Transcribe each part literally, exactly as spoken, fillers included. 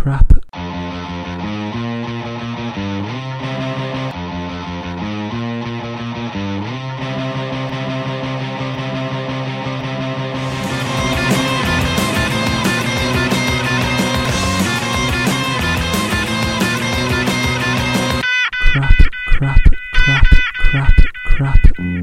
crap. Crap, crap, crap, crap, crap.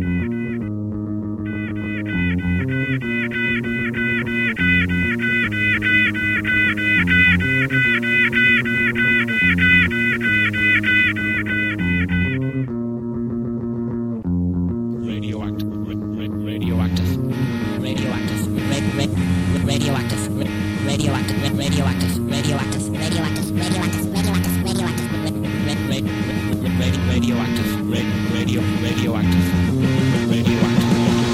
Radioactive, radioactive, radioactive, radioactive, radioactive, radioactive, radioactive, radioactive, radioactive, radioactive, radioactive, radioactive, radio, radioactive, radioactive.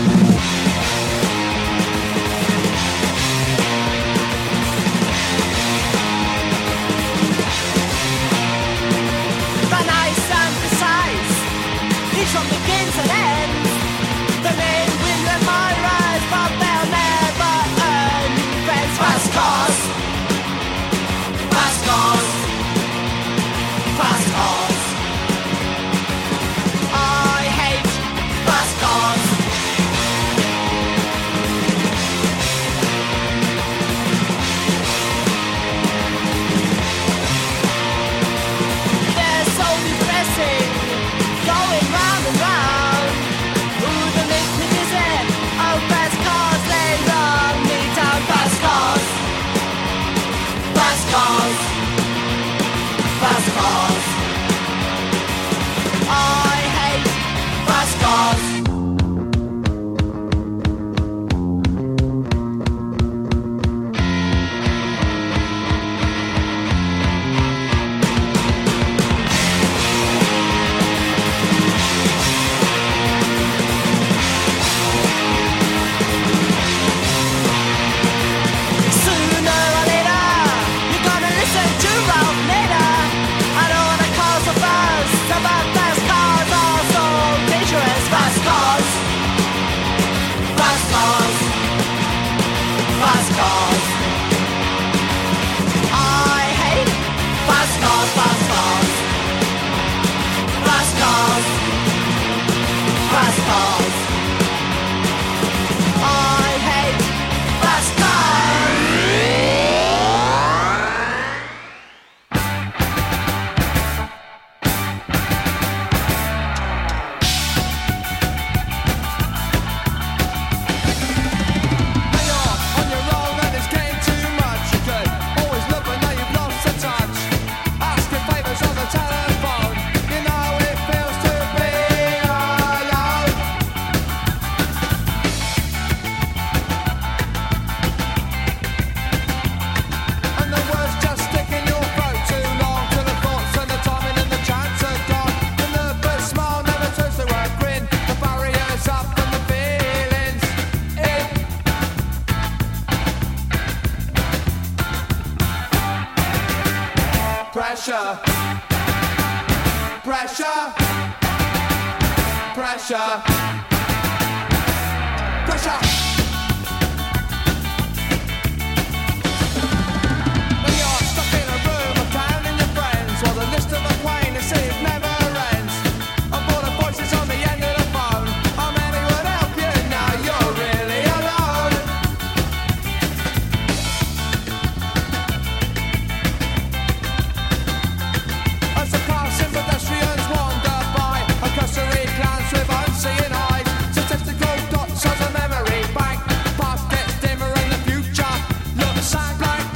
The nice and precise, each one begins and ends. The men win the my rise, but they'll never earn friends. Fast cars, fast cars, fast cars. I hate fast cars. They're so depressing, going round and round. Ooh, they make me dizzy. Oh, fast cars, they run me down. Fast cars, fast cars, fast cars. I hate fast cars. Sooner or later, you're gonna listen to Ralph Nader. I don't wanna cause a fuss about fast cars are so dangerous. Fast cars, fast cars, fast cars. I hate fast cars, fast cars, fast cars, fast cars. I hate fast cars. When you're on your own and it's getting too much, you could always look, but now you've lost the touch. Asking favours on the telephone, you know it feels to be alone. And the words just stick in your throat too long, till the thoughts and the timing and the chance are gone. And the first smile never turns to a grin. The barrier's up and the feelings in. Pressure, pressure, pressure, pressure. When you're stuck in a room of counting your friends, while the list of acquaintances never ends. And all the voices on the end of the phone, how many would help you now you're really alone? As the passing pedestrians wander by, a cursory glance with unseeing eyes, statistical dots as a memory bank. The past gets dimmer and the future looks sad blank.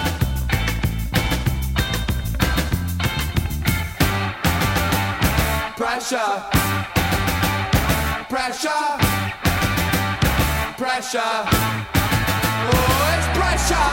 Pressure, pressure, pressure. Oh, it's pressure.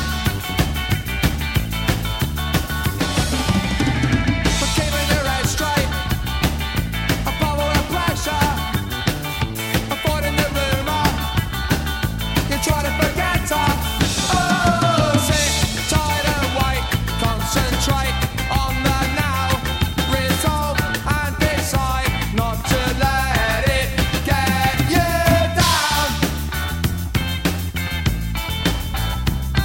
For keeping your head straight, above all the pressure, avoiding the rumour, you try to forget her. Oh, sit tight and wait, concentrate on the now, resolve and decide not to let it get you down.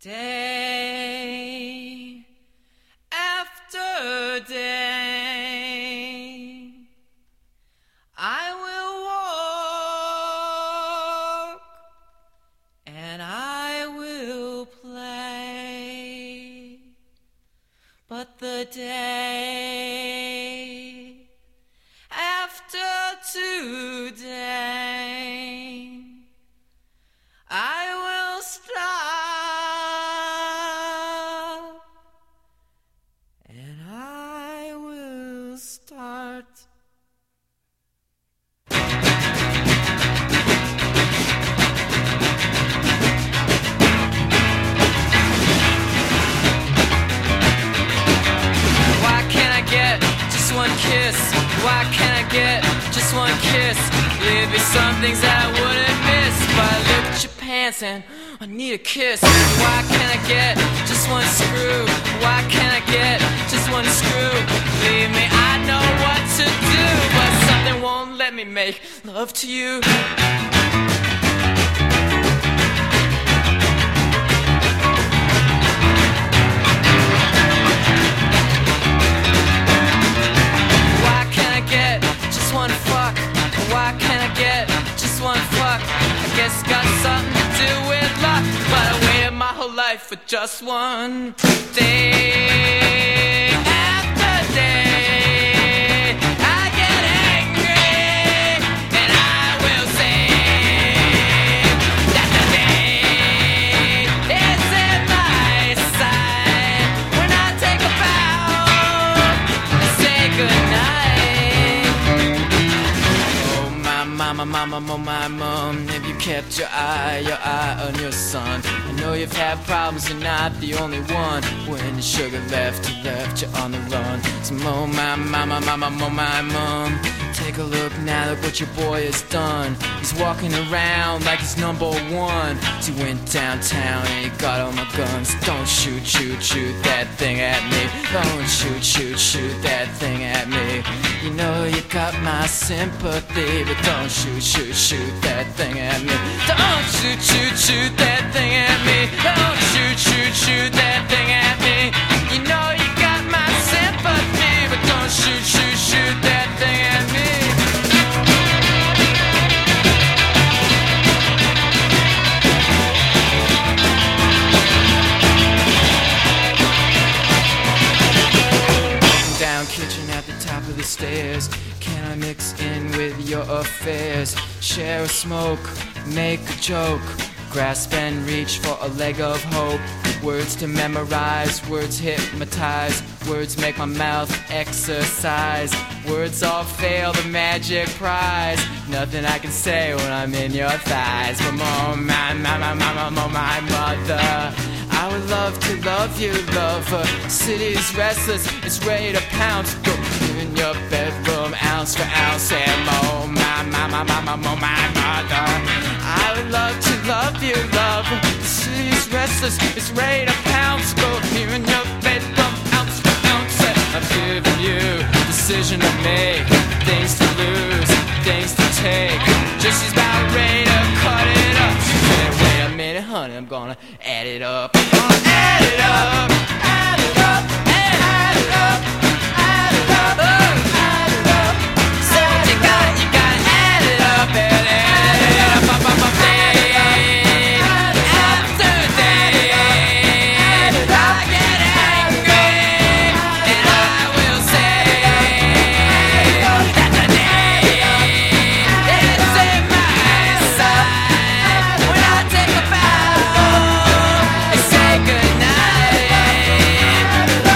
Day after day, I will walk and I will play, but the day after today, I will stop and I will start. Why can't I get just one kiss? Why can't I get just one kiss? There'd be some things that I wouldn't miss, but I look at your pants and I need a kiss. Why can't I get just one screw? Why can't I get just one screw? Believe me, I know what to do, but something won't let me make love to you. Why can't I get just one fuck? Why can't I get just one fuck? I guess it's got something to do with luck, but I waited my whole life for just one day after day. I get angry and I will say that the day is in my sight. When I take a bow and say goodnight. Oh my mama, mama, oh my mom, have you kept your eye, your eye on your son? I know you've had problems, you're not the only one. When the sugar left, you left you on the run. So oh my mama, mama, oh my mom, take a look now, look what your boy has done. He's walking around like he's number one. So he went downtown and he got all my guns. Don't shoot, shoot, shoot that thing at me. Don't shoot, shoot, shoot that thing at me. You know you got my sympathy, but don't shoot, shoot, shoot that thing at me. Don't shoot, shoot, shoot that thing at me. Don't shoot, shoot, shoot that thing at me. You know you got my sympathy, but don't shoot, shoot, shoot that thing at me. Down kitchen at the top of the stairs. Can I mix in with your affairs? Share a smoke, make a joke, grasp and reach for a leg of hope. Words to memorize, words hypnotize, words make my mouth exercise. Words all fail the magic prize. Nothing I can say when I'm in your thighs. But oh my, my, my, my, my, my, my mother, I would love to love you, lover. City's restless, it's ready to pounce. Go in your bedroom, ounce for ounce. And oh my, my, my, my, my, my, my mother, I would love to love you, lover. The city's restless, it's ready to pounce. Go here in your bedroom, ounce for ounce. And I'm giving you a decision to make, things to lose, things to take. Just she's about ready to cut it up. She said, wait a minute, honey, I'm gonna add it up. I'm gonna add it up, add it up, add it up, add it up, add it up. So you got, you gotta add it up, and add it up, up, up, up, day after day. I get angry, and I will say that the day is in my sight. When I take a bow and say goodnight.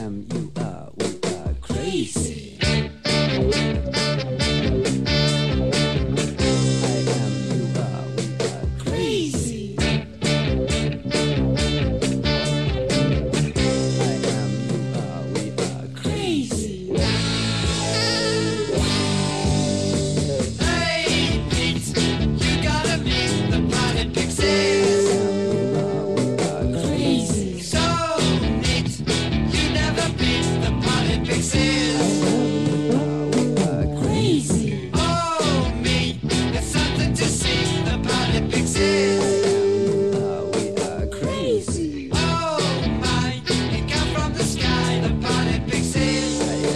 am, you are, we are crazy. I am, you are, we are crazy. I am, you are, we are crazy. Hey, Pete, you gotta meet the Planet Pixies. So neat, you never beat the Planet Pixies. Oh, me, it's something to see the Planet Pixies. Oh, my, it come from the sky, the Planet Pixies.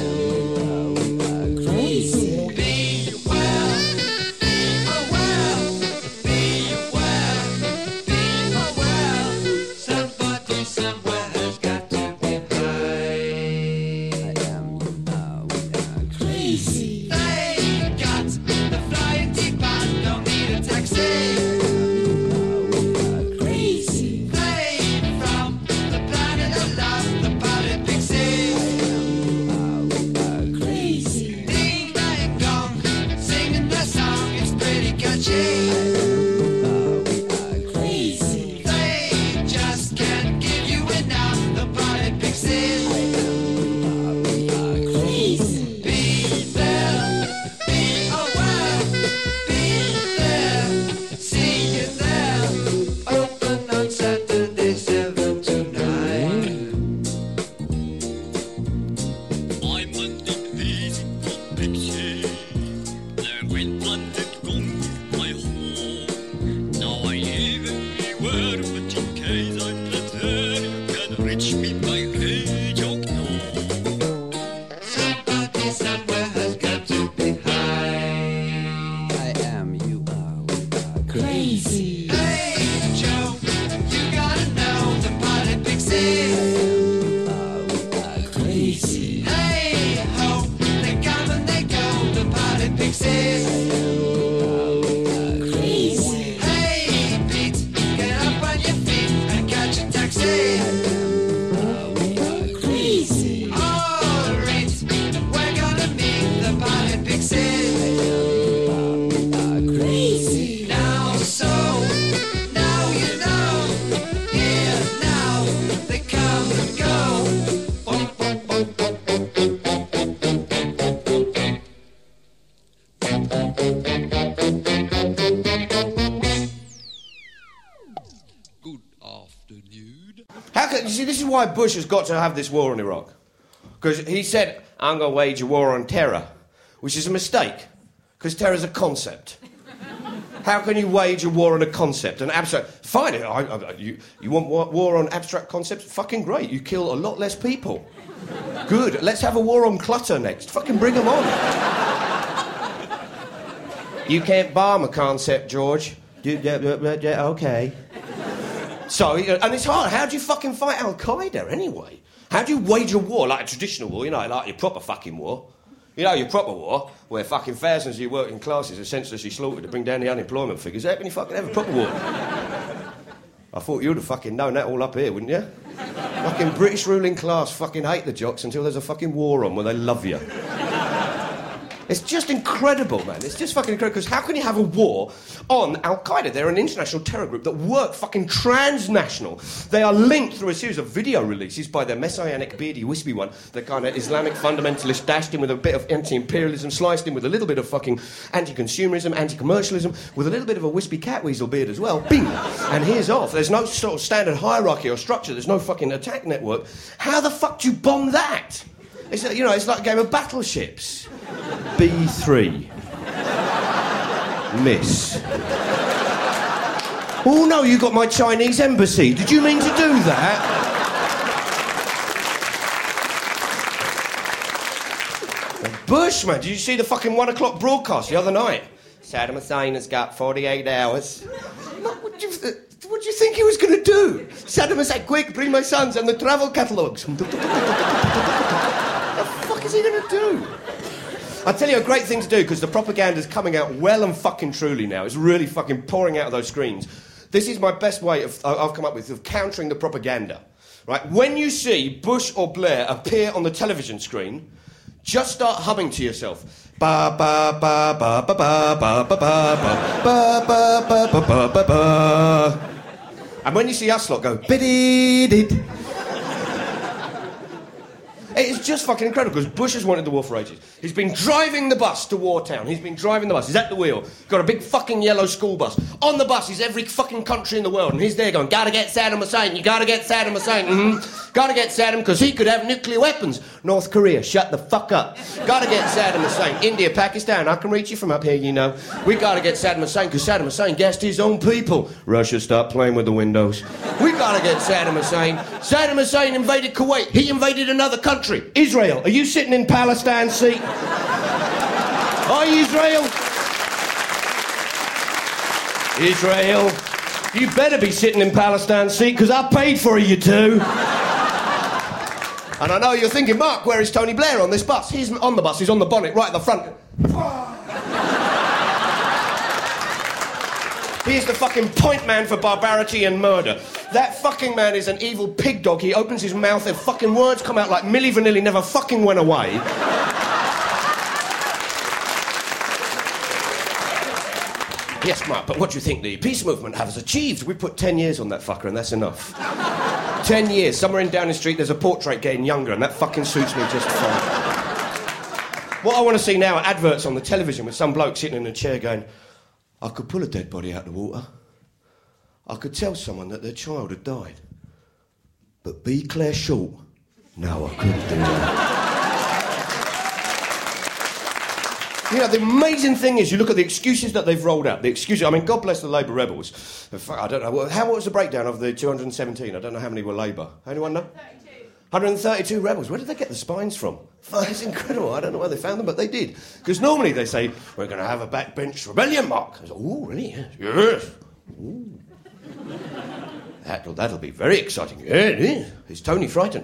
Be well, be aware, be aware, be aware. Somebody somewhere has got to be high. They got the flying T-Bot, don't need a taxi. They from the planet of love, the Planet Pixies. Ding dang dong, singing their song, it's pretty catchy. They just can't give you enough, the Planet Pixies. Be there, be aware, be there, see you there. Open on Saturday, seven to nine. I'm a deep physical picture. There went planted gone my home. Now I live everywhere, but in case I'm not there, you can reach me by radio knob. Somebody somewhere has got to be high. I am, you are, we are crazy. Hey Joe, you gotta know the Planet Pixies. Hey ho, they come and they go, the Planet Pixies. Hey Pete, get up on your feet and catch a taxi. Alright, we're gonna meet the Planet Pixies. Now so, now you know. Here now, they come and go. Bum, bum, bum, bum, bum, bum, bum, bum, bum, bum, bum. Good afternoon. How can, you see, this is why Bush has got to have this war in Iraq. Because he said, I'm going to wage a war on terror, which is a mistake, because terror's a concept. How can you wage a war on a concept, an abstract... Fine, I, I, you, you want war, war on abstract concepts? Fucking great, you kill a lot less people. Good, let's have a war on clutter next. Fucking bring them on. You can't bomb a concept, George. Do, yeah, yeah, yeah, okay. So, and it's hard. How do you fucking fight Al-Qaeda, anyway? How do you wage a war, like a traditional war, you know, like your proper fucking war? You know, your proper war, where fucking thousands of your working classes are senselessly slaughtered to bring down the unemployment figures. How can you fucking have a proper war? I thought you'd have fucking known that all up here, wouldn't you? Fucking British ruling class fucking hate the jocks until there's a fucking war on where they love you. It's just incredible, man. It's just fucking incredible, because how can you have a war on Al-Qaeda? They're an international terror group that work fucking transnational. They are linked through a series of video releases by their messianic, beardy, wispy one, the kind of Islamic fundamentalist dashed in with a bit of anti-imperialism, sliced in with a little bit of fucking anti-consumerism, anti-commercialism, with a little bit of a wispy catweasel beard as well. Bing! And here's off. There's no sort of standard hierarchy or structure. There's no fucking attack network. How the fuck do you bomb that? It's, you know, it's like a game of battleships. B three. Miss. Oh no, you got my Chinese embassy. Did you mean to do that? Bush, man, did you see the fucking one o'clock broadcast the other night? Saddam Hussein has got forty-eight hours. What do you, what do you think he was going to do? Saddam Hussein, quick, bring my sons and the travel catalogues. What the fuck is he going to do? I'll tell you a great thing to do, because the propaganda's coming out well and fucking truly now. It's really fucking pouring out of those screens. This is my best way of, I've come up with of countering the propaganda. Right? When you see Bush or Blair appear on the television screen, just start humming to yourself. Ba ba ba ba ba ba ba ba ba ba ba ba ba ba ba ba. And when you see us lot go biddy-did. It's just fucking incredible because Bush has wanted the war for ages. He's been driving the bus to Wartown. He's been driving the bus. He's at the wheel. Got a big fucking yellow school bus. On the bus is every fucking country in the world. And he's there going, gotta get Saddam Hussein. You gotta get Saddam Hussein. Mm-hmm. Gotta get Saddam because he could have nuclear weapons. North Korea, shut the fuck up. Gotta get Saddam Hussein. India, Pakistan, I can reach you from up here, you know. We gotta get Saddam Hussein because Saddam Hussein gassed his own people. Russia, stop playing with the windows. We gotta get Saddam Hussein. Saddam Hussein invaded Kuwait. He invaded another country. Israel, are you sitting in Palestine's seat? Are you Israel? Israel, you better be sitting in Palestine's seat because I paid for you to. And I know you're thinking, Mark, where is Tony Blair on this bus? He's on the bus, he's on the bonnet, right at the front. He's the fucking point man for barbarity and murder. That fucking man is an evil pig dog. He opens his mouth and fucking words come out like Milli Vanilli never fucking went away. Yes, Mark, but what do you think the peace movement has achieved? We put ten years on that fucker and that's enough. ten years. Somewhere in Downing Street there's a portrait getting younger and that fucking suits me just fine. What I want to see now are adverts on the television with some bloke sitting in a chair going, I could pull a dead body out of the water. I could tell someone that their child had died. But be Claire Short, no, I couldn't do that. You know, the amazing thing is, you look at the excuses that they've rolled out. The excuses, I mean, God bless the Labour rebels. I don't know, how what was the breakdown of the two hundred seventeen? I don't know how many were Labour. Anyone know? thirty-two. one hundred thirty-two rebels. Where did they get the spines from? It's incredible. I don't know where they found them, but they did. Because normally they say, we're going to have a backbench rebellion, Mark. I was like, oh, really? Yes. Yes. Ooh. That'll, that'll be very exciting. Yeah, it is. Is Tony frightened?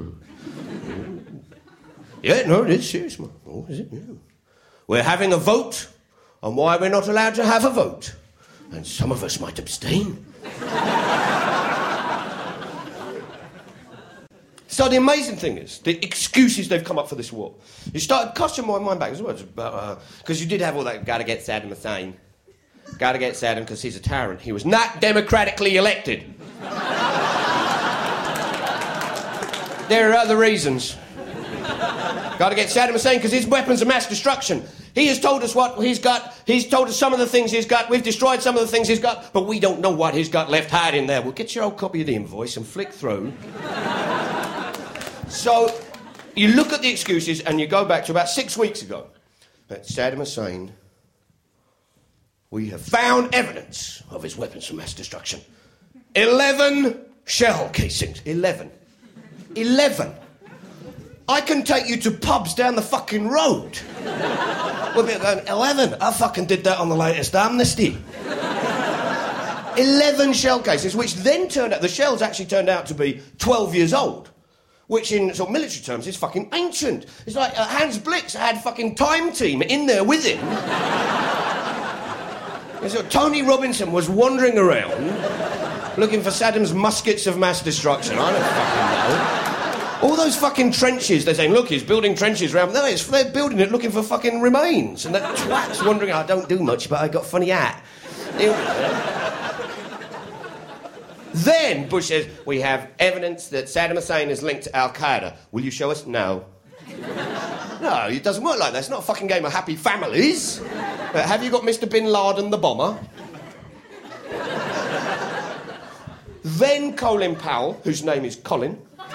Yeah, no, it is serious, Mark. Oh, is it? Yeah. We're having a vote on why we're not allowed to have a vote. And some of us might abstain. So the amazing thing is, the excuses they've come up for this war. You started casting my mind back as well, because uh, you did have all that, gotta get Saddam Hussein. Gotta get Saddam because he's a tyrant. He was not democratically elected. There are other reasons. Gotta get Saddam Hussein because his weapons of mass destruction. He has told us what he's got. He's told us some of the things he's got. We've destroyed some of the things he's got, but we don't know what he's got left hiding there. Well, get your old copy of the invoice and flick through. So, you look at the excuses and you go back to about six weeks ago. Saddam Hussein, we have found evidence of his weapons of mass destruction. Eleven shell casings. Eleven. Eleven. I can take you to pubs down the fucking road. We'll be going, eleven. I fucking did that on the latest amnesty. Eleven shell cases, which then turned out, the shells actually turned out to be twelve years old. Which in sort of military terms is fucking ancient. It's like uh, Hans Blix had fucking Time Team in there with him. And so Tony Robinson was wandering around looking for Saddam's muskets of mass destruction. I don't fucking know. All those fucking trenches, they're saying, look, he's building trenches around. No, it's, they're building it looking for fucking remains. And that twat's wondering, I don't do much, but I got a funny hat. Then Bush says, we have evidence that Saddam Hussein is linked to Al-Qaeda. Will you show us? No. No, it doesn't work like that. It's not a fucking game of happy families. Uh, have you got Mister Bin Laden, the bomber? Then Colin Powell, whose name is Colin.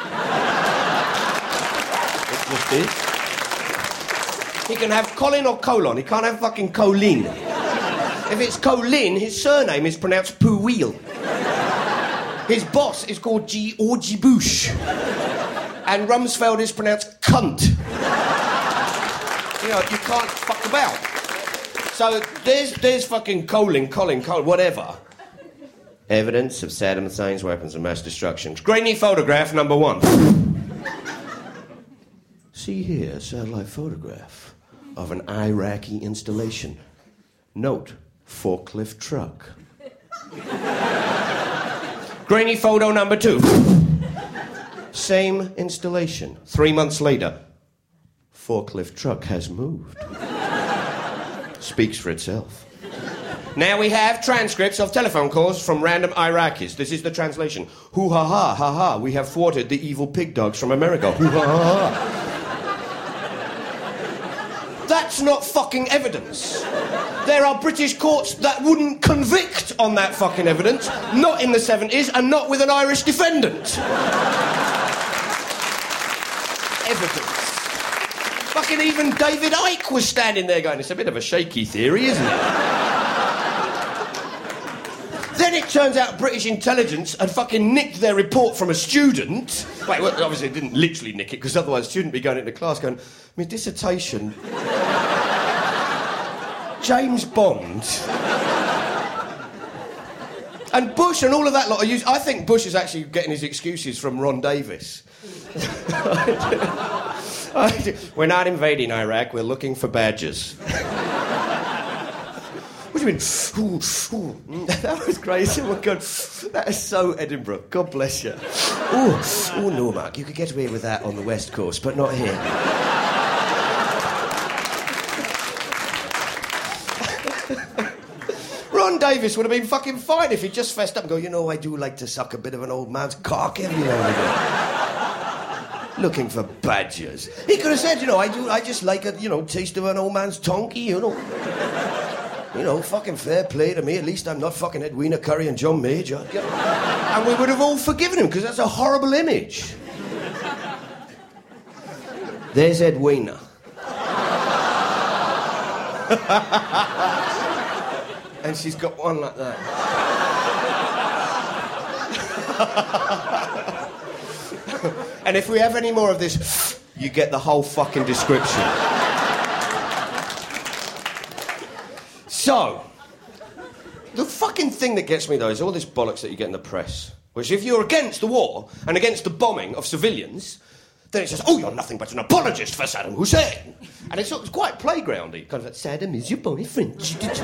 It just is. He can have Colin or Colon. He can't have fucking Colin. If it's Colin, his surname is pronounced Poowheel. His boss is called Georgie Bush. And Rumsfeld is pronounced cunt. You know, you can't fuck about. So there's, there's fucking Colin, Colin, Colin, whatever. Evidence of Saddam Hussein's weapons of mass destruction. Grainy photograph number one. See here, a satellite photograph of an Iraqi installation. Note, forklift truck. Grainy photo number two. Same installation. Three months later, forklift truck has moved. Speaks for itself. Now we have transcripts of telephone calls from random Iraqis. This is the translation. Hoo ha ha ha ha. We have thwarted the evil pig dogs from America. Hoo ha ha ha. That's not fucking evidence. There are British courts that wouldn't convict on that fucking evidence. Not in the seventies and not with an Irish defendant. Evidence. Fucking even David Icke was standing there going, it's a bit of a shaky theory, isn't it? Then it turns out British intelligence had fucking nicked their report from a student. Wait, well, obviously it didn't literally nick it, because otherwise the student would be going into class going, my dissertation... James Bond... And Bush and all of that lot are used... I think Bush is actually getting his excuses from Ron Davis. We're not invading Iraq, we're looking for badges. What do you mean? Ooh, ooh. That was crazy. Oh my God, that is so Edinburgh. God bless you. Oh, oh no, Mark, you could get away with that on the West Coast, but not here. Ron Davis would have been fucking fine if he'd just fessed up and go, you know, I do like to suck a bit of an old man's cock every now and again. Looking for badgers. He could have said, you know, I do. I just like a, you know, taste of an old man's tonky, you know. You know, fucking fair play to me. At least I'm not fucking Edwina Curry and John Major. And we would have all forgiven him, because that's a horrible image. There's Edwina. And she's got one like that. And if we have any more of this, you get the whole fucking description. So, the fucking thing that gets me, though, is all this bollocks that you get in the press. Which, if you're against the war and against the bombing of civilians, then it says, oh, you're nothing but an apologist for Saddam Hussein. And it's, it's quite playgroundy. Kind of like, Saddam is your boyfriend.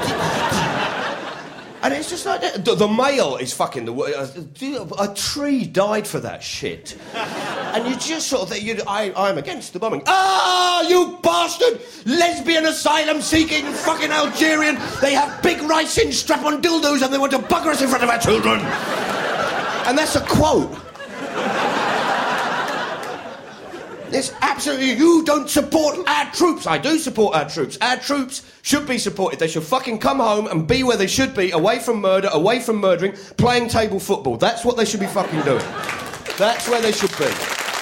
And it's just like that. The, the Mail is fucking the... Uh, a tree died for that shit. And you just sort of think, you, I, I'm against the bombing. Ah, you bastard! Lesbian asylum-seeking fucking Algerian. They have big ricin strap-on dildos and they want to bugger us in front of our children. And that's a quote. It's absolutely... You don't support our troops. I do support our troops. Our troops should be supported. They should fucking come home and be where they should be, away from murder, away from murdering, playing table football. That's what they should be fucking doing. That's where they should be.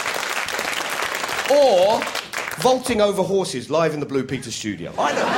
Or vaulting over horses live in the Blue Peter studio. I know.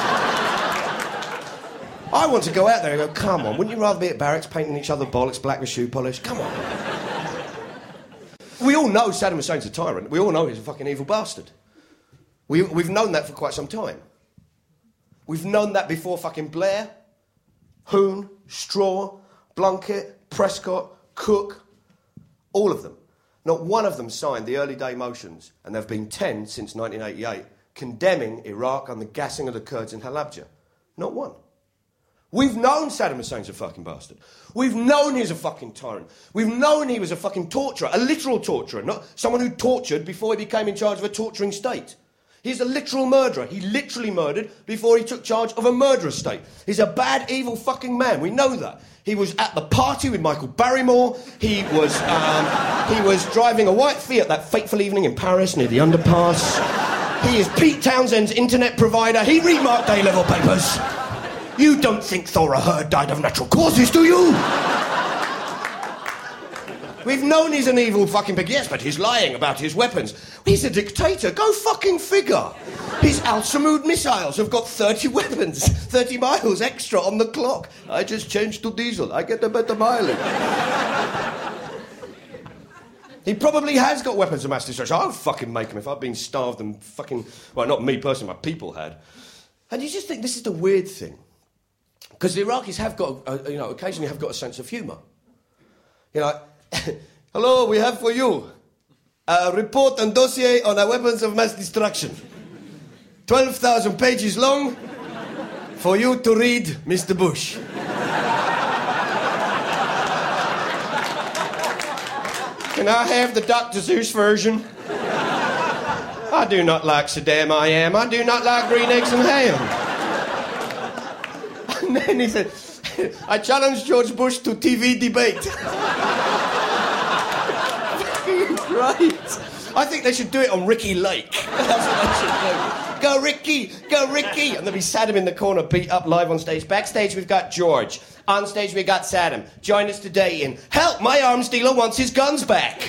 I want to go out there and go, come on, wouldn't you rather be at barracks painting each other bollocks black with shoe polish? Come on. We all know Saddam Hussein's a tyrant. We all know he's a fucking evil bastard. We, we've known that for quite some time. We've known that before fucking Blair, Hoon, Straw, Blunkett, Prescott, Cook, all of them. Not one of them signed the early day motions, and there have been ten since nineteen eighty-eight, condemning Iraq on the gassing of the Kurds in Halabja. Not one. We've known Saddam Hussein's a fucking bastard. We've known he's a fucking tyrant. We've known he was a fucking torturer, a literal torturer, not someone who tortured before he became in charge of a torturing state. He's a literal murderer. He literally murdered before he took charge of a murderous state. He's a bad, evil fucking man. We know that. He was at the party with Michael Barrymore. He was, um, he was driving a white Fiat that fateful evening in Paris near the underpass. He is Pete Townshend's internet provider. He remarked A-level papers. You don't think Thora Hird died of natural causes, do you? We've known he's an evil fucking pig. Yes, but he's lying about his weapons. He's a dictator. Go fucking figure. His Al-Samud missiles have got thirty weapons, thirty miles extra on the clock. I just changed to diesel. I get a better mileage. He probably has got weapons of mass destruction. I'll fucking make them if I've been starved and fucking... Well, not me personally, my people had. And you just think this is the weird thing. Because the Iraqis have got, uh, you know, occasionally have got a sense of humour. You know, hello, we have for you a report and dossier on our weapons of mass destruction. twelve thousand pages long for you to read, Mister Bush. Can I have the Doctor Zeus version? I do not like Saddam I am. I do not like green eggs and ham. And then he said, I challenge George Bush to T V debate. Great. I think they should do it on Ricky Lake. That's what they should do. Go Ricky, go Ricky. And then we sat him in the corner, beat up live on stage. Backstage we've got George. On stage we got Saddam. Join us today in Help, my arms dealer wants his guns back.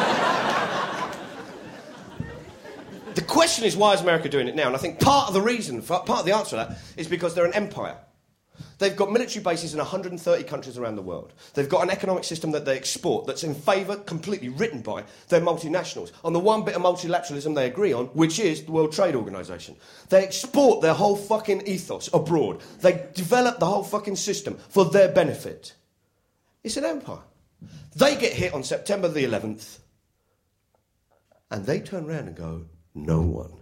The question is, why is America doing it now? And I think part of the reason, part of the answer to that, is because they're an empire. They've got military bases in one hundred thirty countries around the world. They've got an economic system that they export that's in favour, completely written by, their multinationals. On the one bit of multilateralism they agree on, which is the World Trade Organisation. They export their whole fucking ethos abroad. They develop the whole fucking system for their benefit. It's an empire. They get hit on September the eleventh, and they turn around and go, no one,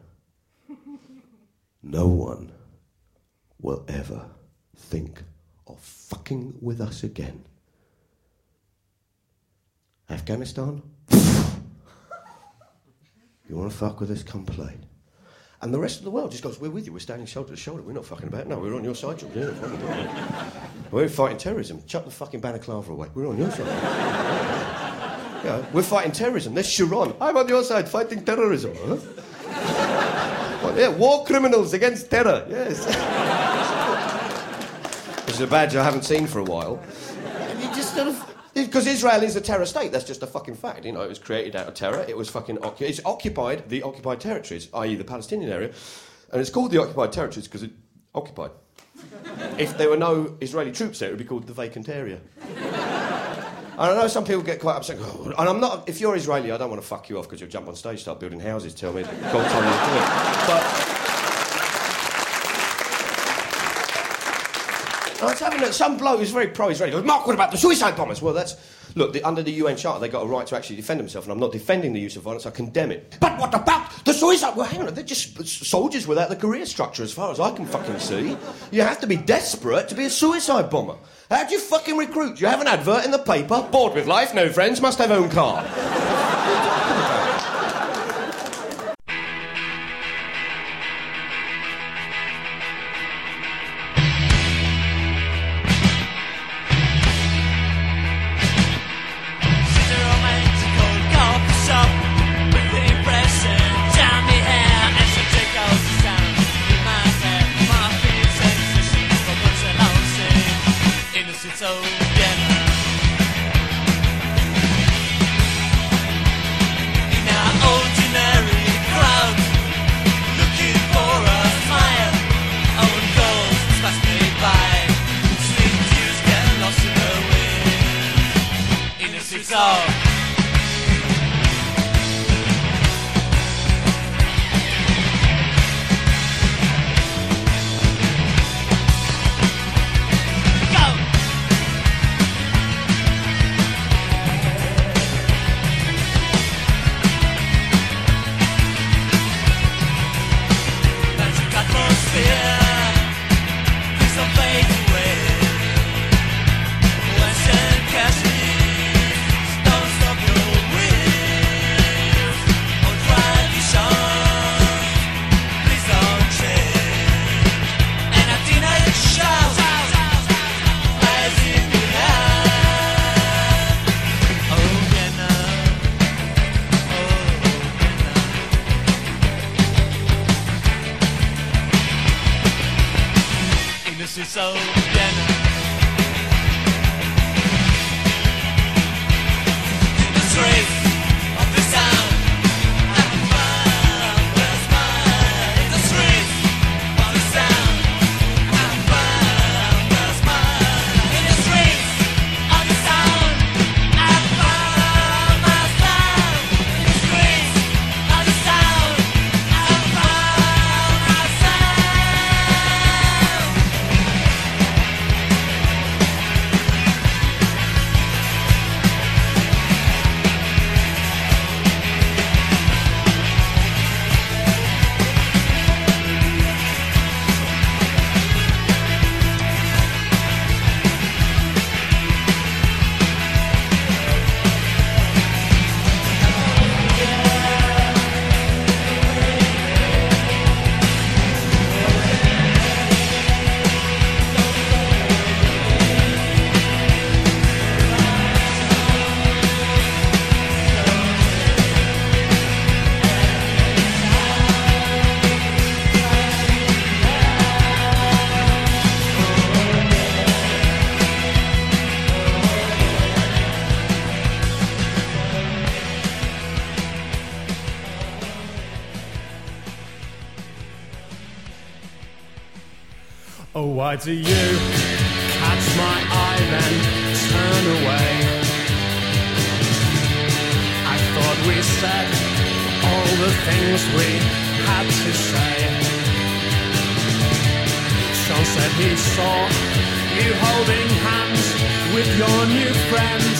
no one will ever think of fucking with us again. Afghanistan? You want to fuck with us? Come play. And the rest of the world just goes, we're with you, we're standing shoulder to shoulder, we're not fucking about it. No, we're on your side, George. Yeah, we're fighting terrorism. Chuck the fucking balaclava away. We're on your side. Yeah, we're fighting terrorism. There's Sharon. I'm on your side, fighting terrorism. Huh? Well, yeah, war criminals against terror. Yes. Which is a badge I haven't seen for a while. And you just sort of... Because Israel is a terror state, that's just a fucking fact. You know, it was created out of terror. It was fucking... Occu- it's occupied the occupied territories, that is the Palestinian area. And it's called the occupied territories because it occupied. If there were no Israeli troops there, it would be called the vacant area. And I know some people get quite upset. Oh, and I'm not... If you're Israeli, I don't want to fuck you off because you'll jump on stage, start building houses, tell me God told you to do it. But... I was having a, some bloke who's very pro-Israeli goes, Mark, what about the suicide bombers? Well, that's... Look, the, under the U N Charter, they've got a right to actually defend themselves, and I'm not defending the use of violence, I condemn it. But what about the suicide... Well, hang on, they're just soldiers without the career structure, as far as I can fucking see. You have to be desperate to be a suicide bomber. How do you fucking recruit? You have an advert in the paper, bored with life, no friends, must have own car. Oh, why do you catch my eye then turn away? I thought we said all the things we had to say. Sean said he saw you holding hands with your new friend.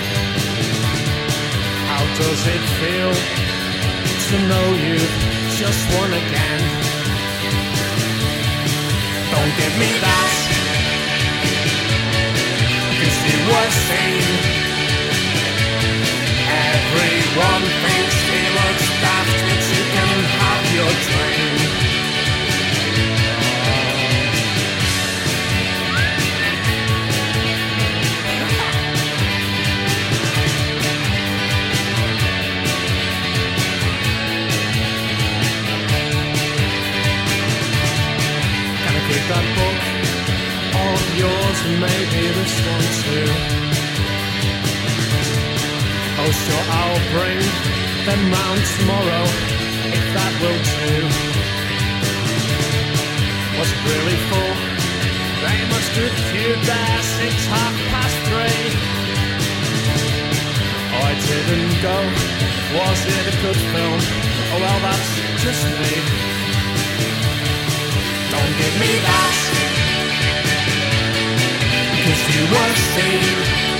How does it feel to know you've just won again? Don't give me that, 'cause you were seen. Everyone thinks he looks daft, but you can have your dream. That book of yours and maybe this one too. Oh sure, I'll bring them round tomorrow if that will do. Was it really full? They must have queued there since half past three. Oh, I didn't go. Was it a good film? Oh well, that's just me. Don't give me that, 'cause you were seen.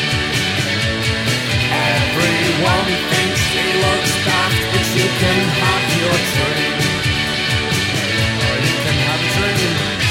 Everyone thinks he looks daft, but you can have your dream. Or you can have a dream.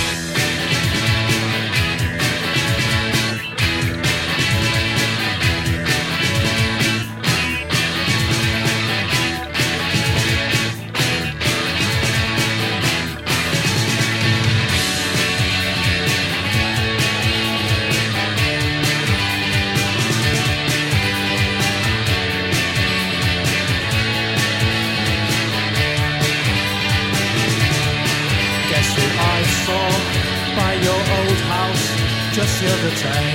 Just the other day,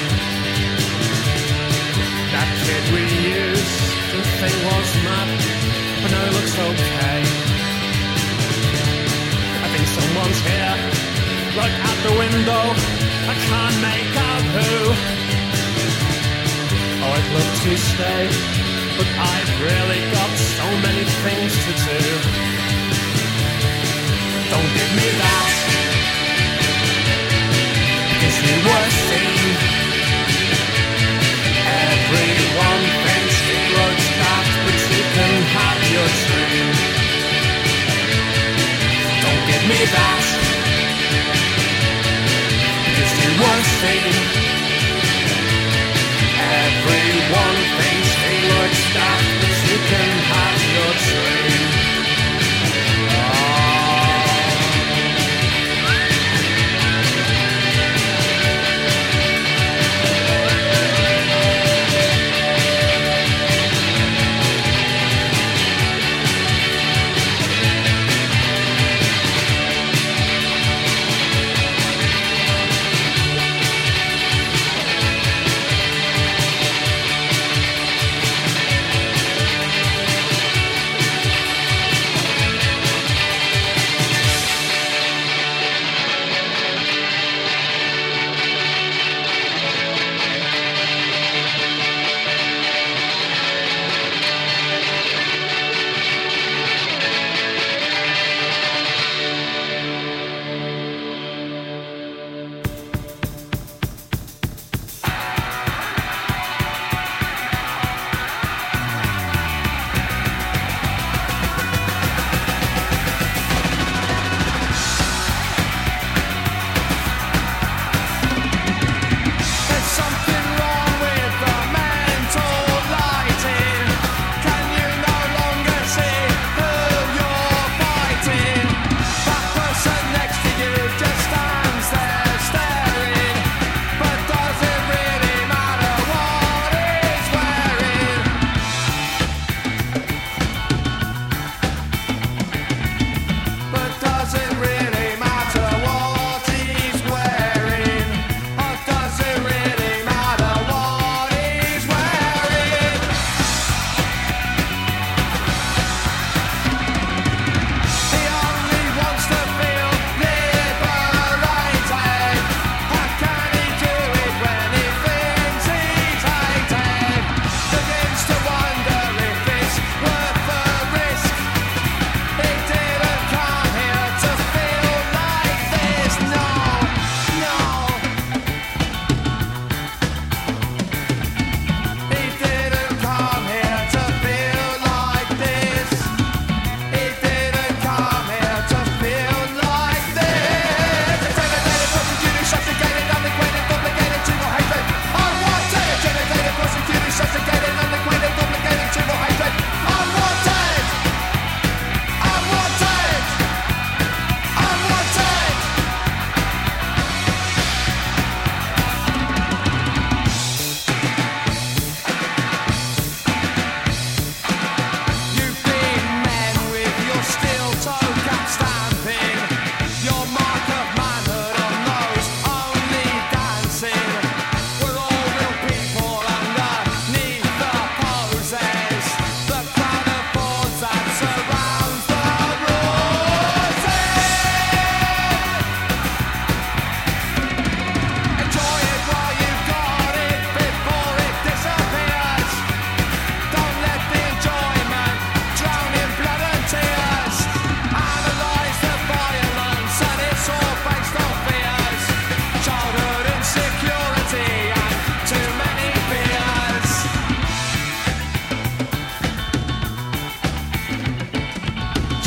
that kid we used to think was mad, but now he looks okay. I think someone's here. Look out the window, I can't make out who. Oh, I'd love to stay, but I've really got so many things to do. Don't give me that, 'cause you were seen. Everyone thinks he looks daft, but you can have your dream. Don't give me that, 'cause you were seen. Everyone thinks he looks daft, but you can have your dream.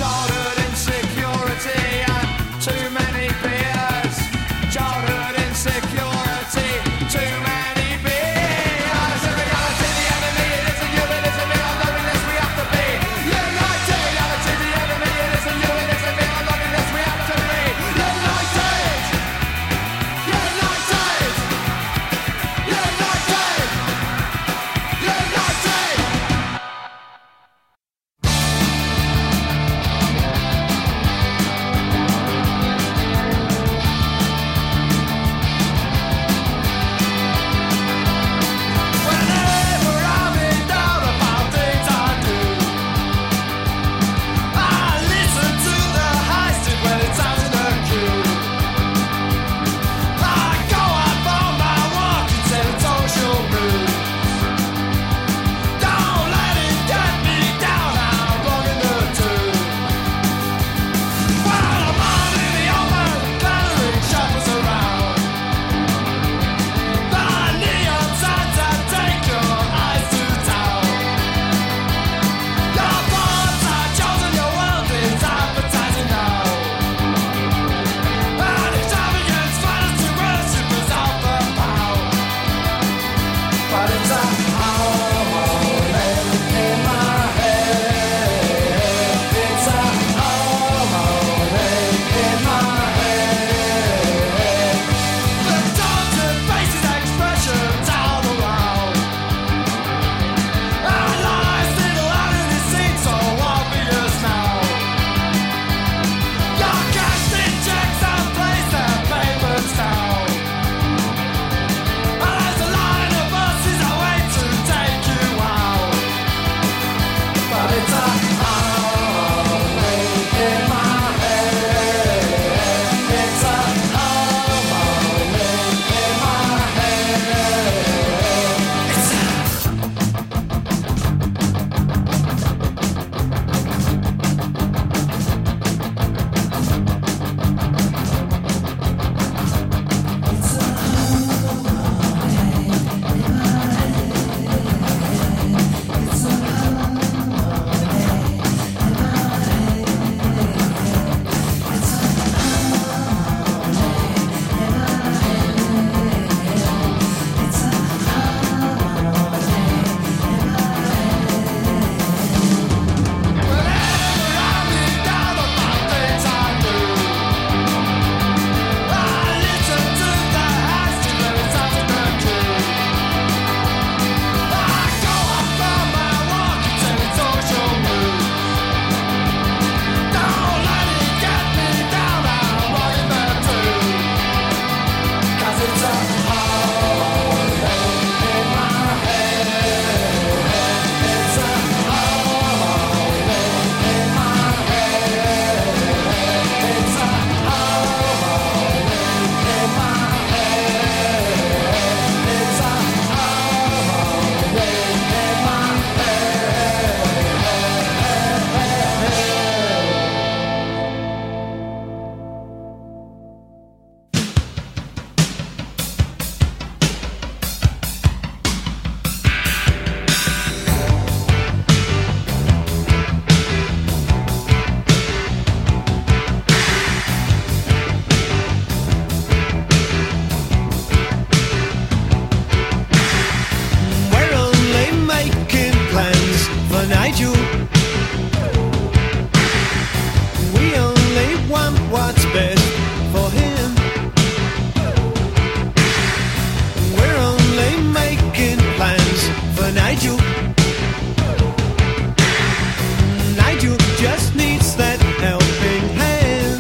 Childhood insecurity and too many beers. Childhood insecurity, too many beers. In reality, the enemy, it isn't you, it isn't me. Our loneliness we have to be united. Reality, the enemy, it isn't you, it isn't me. Our loneliness we have to be united. United. United. United. Whenever I'm in doubt about things I do, I listen to the high-street when it sounds in the queue. I go out on my walk instead of social moves. Don't let it get me down, I'm wrong in the tube. While I'm out in the open, clattering shuffles around. The neon signs that take your eyes to town. Your thoughts are chosen, your world is advertising now. And extravagance flatters to worship is out the pound. But it's a howling in my head. It's a howling in my head. The taunted faces, expressions all around. Our lives still out in it seems so obvious now. Your casting checks have placed their papers down. And as a line of buses I wait to take you out. But it's a howling in my head. It's a howling in my head. It's a Whenever I'm in doubt about things I do, I listen to the high-street when it sounds in the queue. I go up on my walk instead of social moves. Don't let it get me down, I'm wrong in the tube. 'Cause it's a howling in my head. It's a howling in my head. It's a howling in my head. It's a howling in my We're only making plans for Nigel. We only want what's best for him. We're only making plans for Nigel. Nigel just needs that helping hand.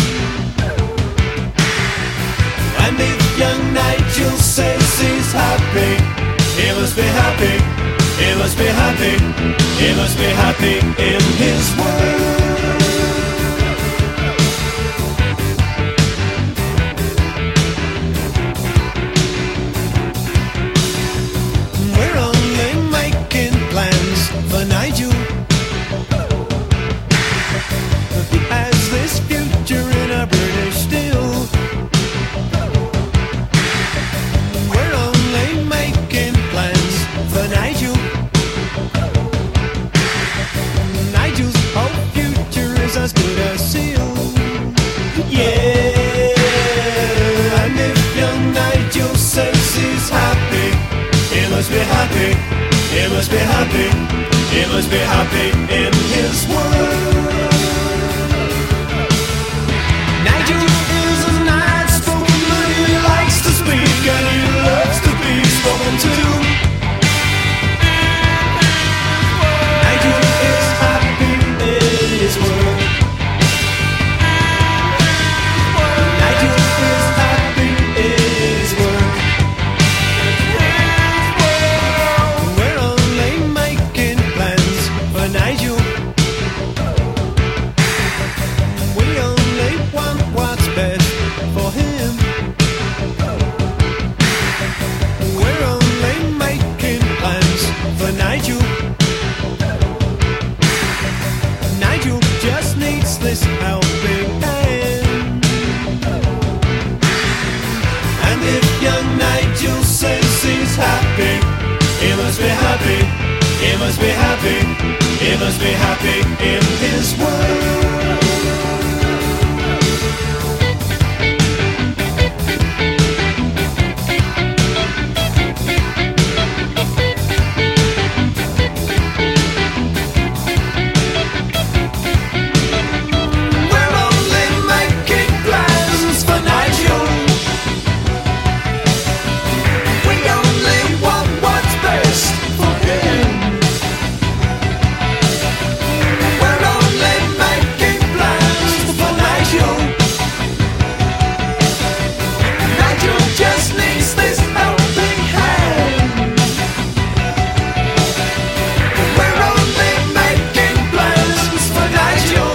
And if young Nigel says he's happy, he must be happy, he must be happy, he must be happy in his world. We're only making plans for Nigel. He has this future in a British steel. We're only making plans for Nigel. Nigel's whole future as good as seal. Yeah, and if young Nigel says he's happy, he must be happy, he must be happy, he must be happy in his world. Nigel is an outspoken man, he likes to speak and he loves to be spoken to. Nigel is happy in his world. Nigel is happy in his world. We're only making plans for Nigel. We only want what's best for him. We're only making plans for Nigel. Nigel just needs this helping hand. And if young Nigel says he's happy, he must be happy, he must be happy, he must be happy in his world. We're only making plans for Nigel. We only want what's best for him. We're only making plans for Nigel. Nigel just needs this helping hand. We're only making plans for Nigel.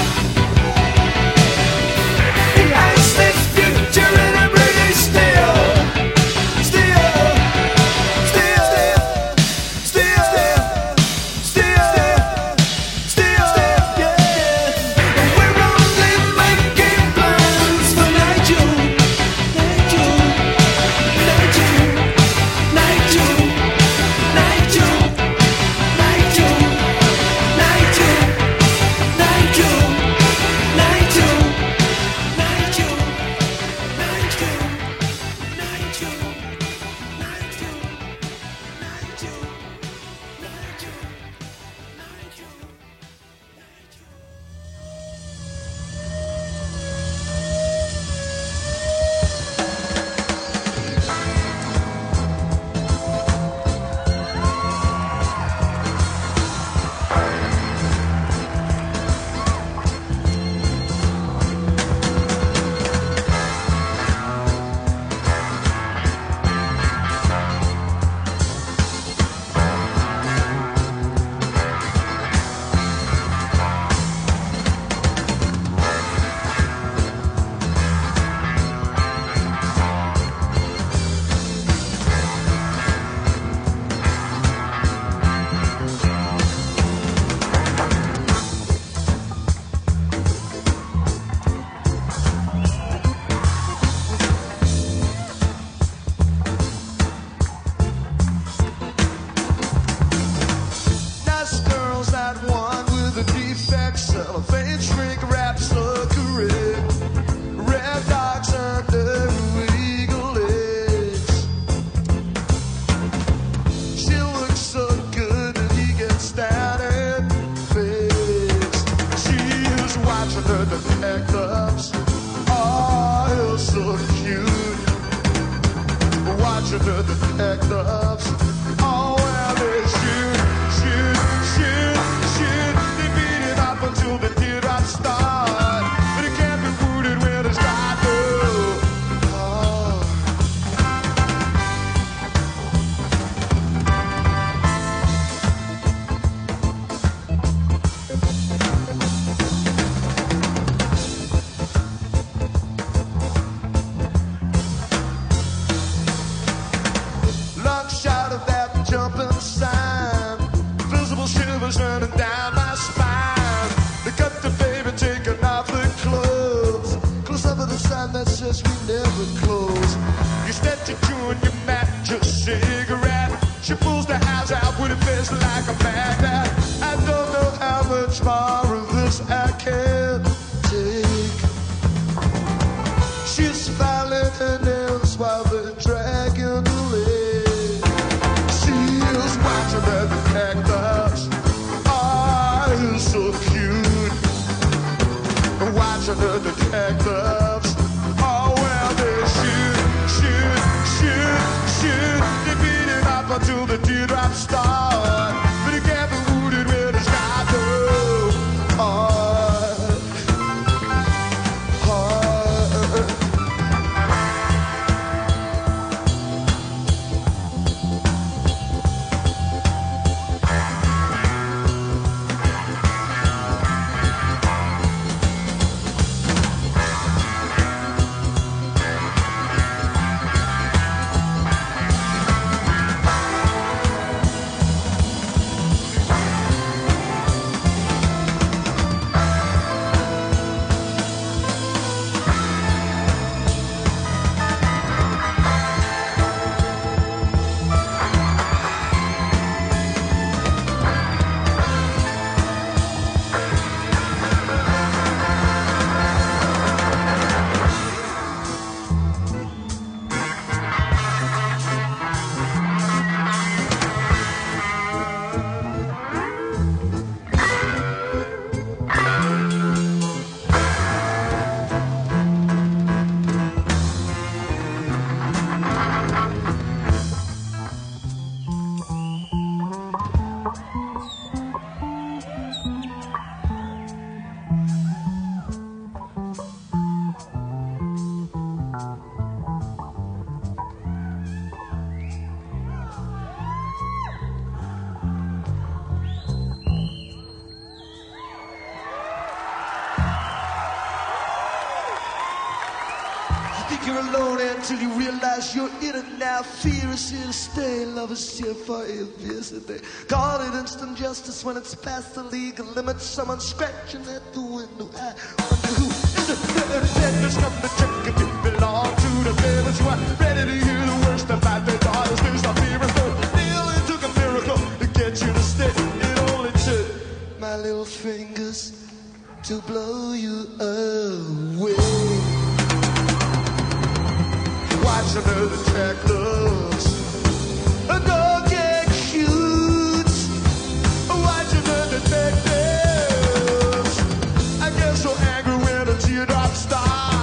He has this future in a British still, still, still, still, still, still, still, yeah. We're only making plans for Nigel, Nigel, Nigel, Nigel, Nigel, Nigel, Nigel, Nigel, Nigel, Nigel, Nigel, Nigel, Nigel, Nigel, Nigel, Nice girls that one with a defect, cellophane shrink wrap suckery, red dogs under eagle legs. She looks so good that he gets static face. She is watching her detectives. Oh, so cute. Watching her detectives. Oh, well, they shoot, shoot, shoot, shoot. They beat it up until the teardrops start. But it can't be rooted when it's got to. Oh. Long shot of that jumping sign, visible shivers running down my spine. They cut the baby, taking off the clothes, close up to the sign that says we never close. You step to chewing your match, a cigarette. She pulls the house out with a face like a magnet. I don't know how much more of this I can. watching the detectives. Oh, well, they shoot, shoot, shoot, shoot. They beat it up until the teardrops start. But it can't be wounded with a shadow. Heart, heart. You're alone until you realize you're in it now. Fear is here to stay, love is here for visit. They call it instant justice when it's past the legal limit. Someone scratching at the window. I wonder who in the third dentist come to check if it belong to the parents who are ready to hear the worst about their daughters. There's no fear as though it took a miracle to get you to stay. It only took my little fingers to blow you away. Watching the detectives go get cute. Watching the detectives I get so angry when the teardrops start.